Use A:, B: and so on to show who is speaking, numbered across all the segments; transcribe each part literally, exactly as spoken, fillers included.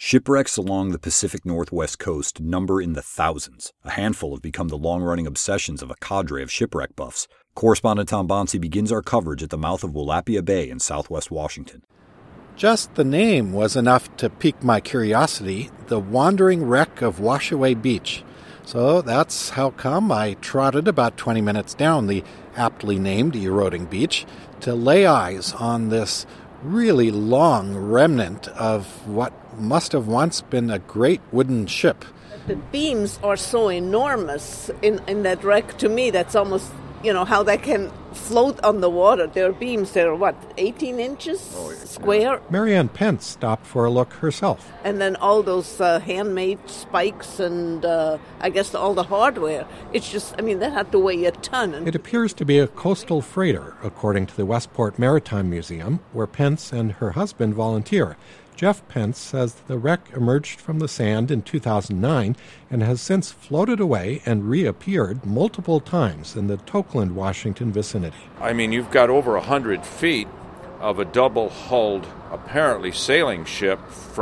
A: Shipwrecks along the Pacific Northwest coast number in the thousands. A handful have become the long-running obsessions of a cadre of shipwreck buffs. Correspondent Tom Bonsi begins our coverage at the mouth of Willapia Bay in southwest Washington.
B: Just the name was enough to pique my curiosity, the wandering wreck of Washaway Beach. So that's how come I trotted about twenty minutes down the aptly named eroding beach to lay eyes on this really long remnant of what must have once been a great wooden ship.
C: The beams are so enormous in, in that wreck. To me, that's almost, you know, how they can float on the water. There are beams that are, what, eighteen inches oh, yeah. square?
B: Marianne Pence stopped for a look herself.
C: And then all those uh, handmade spikes and uh, I guess all the hardware. It's just, I mean, that had to weigh a ton. And
B: it appears to be a coastal freighter, according to the Westport Maritime Museum, where Pence and her husband volunteer. Jeff Pence says the wreck emerged from the sand in two thousand nine and has since floated away and reappeared multiple times in the Tokeland, Washington vicinity.
D: I mean, you've got over one hundred feet of a double-hulled, apparently sailing ship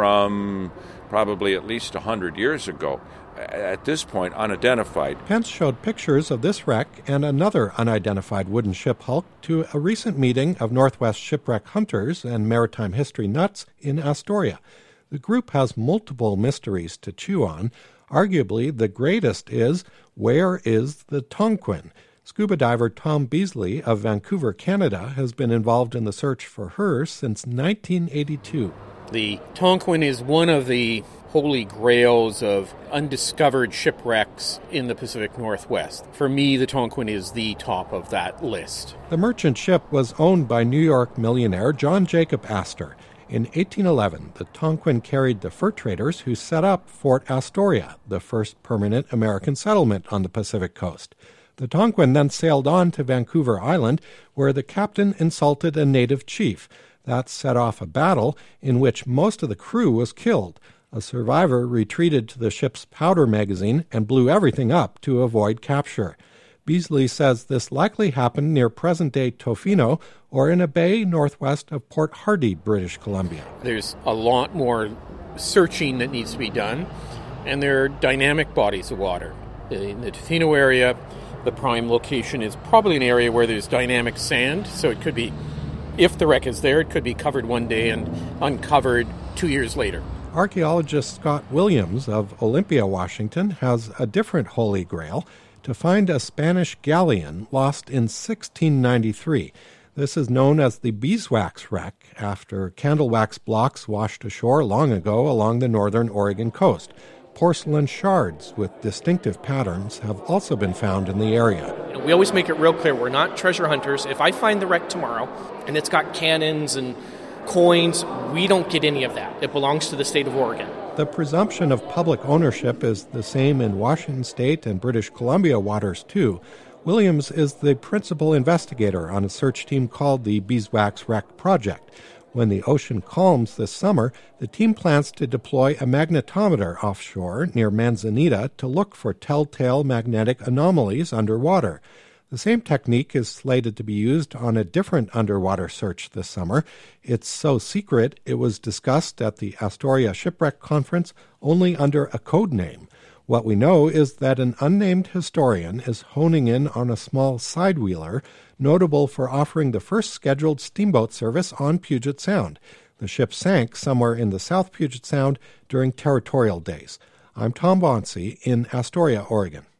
D: from probably at least one hundred years ago. At this point, unidentified.
B: Pence showed pictures of this wreck and another unidentified wooden ship hulk to a recent meeting of Northwest shipwreck hunters and maritime history nuts in Astoria. The group has multiple mysteries to chew on. Arguably, the greatest is, where is the Tonquin? Scuba diver Tom Beasley of Vancouver, Canada, has been involved in the search for her since nineteen eighty-two.
E: The Tonquin is one of the holy grails of undiscovered shipwrecks in the Pacific Northwest. For me, the Tonquin is the top of that list.
B: The merchant ship was owned by New York millionaire John Jacob Astor. In eighteen eleven, the Tonquin carried the fur traders who set up Fort Astoria, the first permanent American settlement on the Pacific coast. The Tonquin then sailed on to Vancouver Island, where the captain insulted a native chief. That set off a battle in which most of the crew was killed. A survivor retreated to the ship's powder magazine and blew everything up to avoid capture. Beasley says this likely happened near present-day Tofino or in a bay northwest of Port Hardy, British Columbia.
E: There's a lot more searching that needs to be done, and there are dynamic bodies of water. In the Tofino area, the prime location is probably an area where there's dynamic sand, so it could be, if the wreck is there, it could be covered one day and uncovered two years later.
B: Archaeologist Scott Williams of Olympia, Washington, has a different holy grail: to find a Spanish galleon lost in sixteen ninety-three. This is known as the beeswax wreck, after candle wax blocks washed ashore long ago along the northern Oregon coast. Porcelain shards with distinctive patterns have also been found in the area.
F: We always make it real clear we're not treasure hunters. If I find the wreck tomorrow and it's got cannons and coins, we don't get any of that. It belongs to the state of Oregon.
B: The presumption of public ownership is the same in Washington State and British Columbia waters, too. Williams is the principal investigator on a search team called the Beeswax Wreck Project. When the ocean calms this summer, the team plans to deploy a magnetometer offshore near Manzanita to look for telltale magnetic anomalies underwater. The same technique is slated to be used on a different underwater search this summer. It's so secret it was discussed at the Astoria Shipwreck Conference only under a code name. What we know is that an unnamed historian is honing in on a small sidewheeler, notable for offering the first scheduled steamboat service on Puget Sound. The ship sank somewhere in the South Puget Sound during territorial days. I'm Tom Bonsi in Astoria, Oregon.